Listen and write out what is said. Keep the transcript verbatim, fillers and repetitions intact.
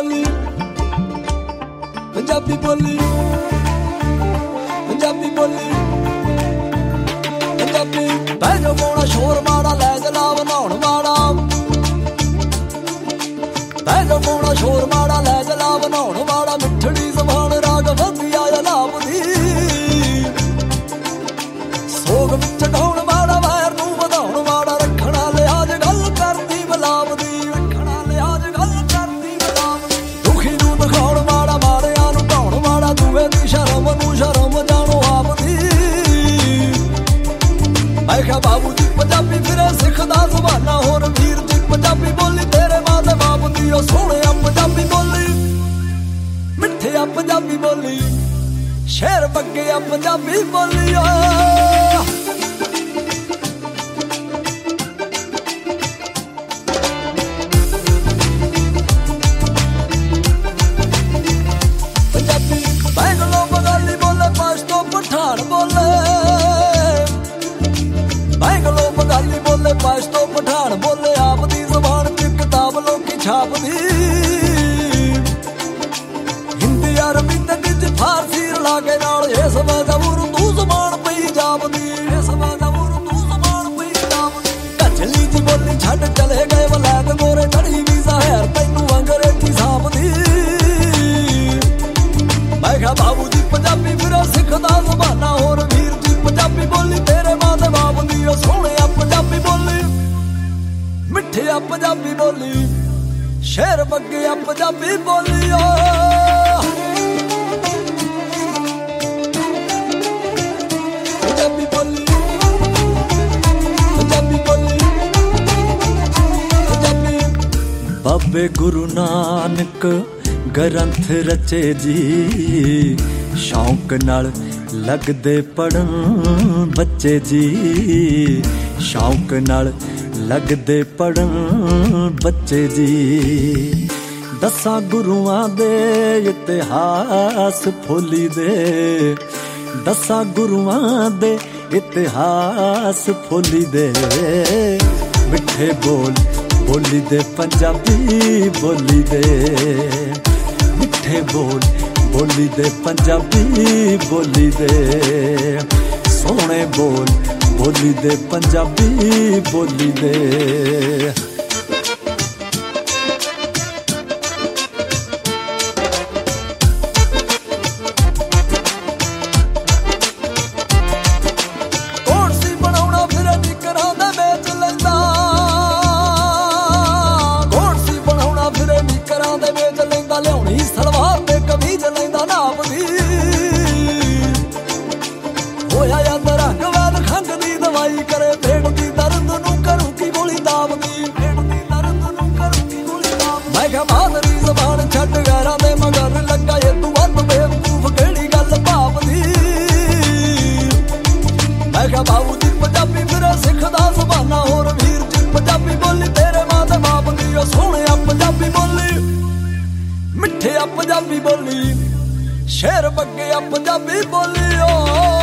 ਬੋਲੀ ਪੰਜਾਬੀ ਬੋਲੀ ਪੰਜਾਬੀ ਬੋਲੀ ਪੰਜਾਬੀ ਬਹਿ ਜਾ ਪਾਉਣਾ ਸ਼ੋਰ ਮਾੜਾ ਲੈ ਜਲਾ ਬਣਾਉਣ ਵਾਲਾ ਬਹਿ ਜਾ ਪਾਉਣਾ ਸ਼ੋਰ ਮਾੜਾ ਲੈ ਜਲਾ ਬਣਾਉਣ ਵਾਲਾ ਮਿੱਠੜੀ ਜ਼ਬਾਨ ਰਾਗ ਵਧੀਆ ਜਨਾਬ ਦੀ ਸੋਗ ਵਿੱਚ ਢਾਉਣ ਵਾਲਾ ਵੈਰ ਨੂੰ ਵਧਾਉਣ ਵਾਲਾ ਰੱਖਣਾ ਲਿਆਜ ਗੱਲ ਕਰਦੀ ਬਲਾਬ ਦੀ ਰੱਖਣਾ ਲਿਆਜ ਗੱਲ ਕਰਦੀ ਬਲਾਬ ਦੀ ਦੁਖੀ ਨੂੰ ਦਿਖਾਉਣ ਵਾਲਾ ਮਾਰਿਆਂ ਨੂੰ ਢਾਉਣ ਵਾਲਾ ਦੂਏ ਦੀ ਸ਼ਰਮ ਨੂੰ ਸ਼ਰਮ ਜਾਣੋ ਆਪ ਦੀ ਮੈਂ ਕਿਹਾ ਬਾਬੂ ਜੀ ਪੰਜਾਬੀ ਫਿਰੇ ਸਿੱਖਦਾ ਜ਼ਬਾਨਾਂ ਹੋਰ ਵੀਰ ਜੀ ਪੰਜਾਬੀ ਬੋਲੀ ਤੇਰੇ ਮਾਂ ਦੇ ਬਾਪ ਦੀ ਉਹ ਸੋਹਣਿਆ ਪੰਜਾਬੀ ਬੋਲੀ ਮਿੱਠਿਆ ਪੰਜਾਬੀ ਬੋਲੀ ਸ਼ੇਰ ਬੱਗਿਆ ਪੰਜਾਬੀ ਬੋਲੀ ਓ ਪੰਜਾਬੀ ਬੈਂਗਲੋ ਬੰਗਾਲੀ ਬੋਲੇ ਪਸ਼ਤੋ ਪਠਾਨ ਬੋਲੇ ਬੈਂਗਲੋ ਬੰਗਾਲੀ ਬੋਲੇ ਪਸ਼ਤੋ ਪਠਾਨ ਬੋਲੇ ਆਪ ਦੀ ਜ਼ਬਾਨ ਚ ਕਿਤਾਬ ਲੋਕੀ ਛਾਪਦੀ ਹਿੰਦੀ ਅਰਬੀ ਤੇ ਫਾਰਸੀ ਰਲਾ ਕੇ ਨਾਲ ਇਸ ਵਾਦਾ ਉਰਦੂ ਜ਼ਬਾਨ ਪਈ ਜਾਪਦੀ ਇਸ ਵਾਦਾ ਉਰਦੂ ਜ਼ਬਾਨ ਪਈ ਜਾਪਦੀ ਕਚਲੀ ਜੀ ਬੋਲੀ ਛੱਡ ਚਲੇ ਗਏ ਵਲੈਤ ਗੋਰੇ ਘੜੀ ਵੀ ਜ਼ਹਿਰ ਤੈਨੂੰ ਅੰਗਰੇਜ਼ੀ ਸਾਂਭਦੀ ਮੈਂ ਕਿਹਾ ਬਾਬੂ ਜੀ ਪੰਜਾਬੀ ਫਿਰੇ ਸਿੱਖਦਾ ਜ਼ਬਾਨਾਂ ਹੋਰ ਵੀਰ ਜੀ ਪੰਜਾਬੀ ਬੋਲੀ ਤੇਰੇ ਮਾਂ ਦੇ ਬਾਪ ਦੀ ਉਹ ਸੋਹਣਿਆ ਪੰਜਾਬੀ ਬੋਲੀ ਮਿੱਠਿਆ ਪੰਜਾਬੀ ਬੋਲੀ ਸ਼ੇਰ ਬੱਗਿਆ ਪੰਜਾਬੀ ਬੋਲੀ ਓ ਪੰਜਾਬੀ ਬੋਲੀ ਪੰਜਾਬੀ ਬੋਲੀ ਪੰਜਾਬੀ ਬਾਬੇ ਗੁਰੂ ਨਾਨਕ ਗ੍ਰੰਥ ਰਚੇ ਜੀ ਸ਼ੌਂਕ ਨਾਲ ਲੱਗਦੇ ਪੜਨ ਬੱਚੇ ਜੀ ਸ਼ੌਂਕ ਨਾਲ ਲੱਗਦੇ ਪੜਨ ਬੱਚੇ ਜੀ ਦਸਾਂ ਗੁਰੂਆਂ ਦੇ ਇਤਿਹਾਸ ਫੋਲੀ ਦੇ ਦਸਾਂ ਗੁਰੂਆਂ ਦੇ ਇਤਿਹਾਸ ਫੋਲੀ ਦੇ ਮਿੱਠੇ ਬੋਲ ਬੋਲੀ ਦੇ ਪੰਜਾਬੀ ਬੋਲੀ ਦੇ ਮਿੱਠੇ ਬੋਲ ਬੋਲੀ ਦੇ ਪੰਜਾਬੀ ਬੋਲੀ ਦੇ ਸੋਹਣੇ ਬੋਲ ਬੋਲੀ ਦੇ ਪੰਜਾਬੀ ਬੋਲੀ ਦੇ ਬਾਬੂ ਜੀ ਪੰਜਾਬੀ ਫਿਰੇ ਸਿੱਖਦਾ ਜ਼ਬਾਨਾਂ ਹੋਰ ਵੀਰ ਜੀ ਪੰਜਾਬੀ ਬੋਲੀ ਤੇਰੇ ਮਾਂ ਦੇ ਬਾਪ ਦੀ ਉਹ ਸੋਹਣਿਆ ਪੰਜਾਬੀ ਬੋਲੀ ਮਿੱਠਿਆ ਪੰਜਾਬੀ ਬੋਲੀ ਸ਼ੇਰ ਬੱਗਿਆ ਪੰਜਾਬੀ ਬੋਲੀ ਓ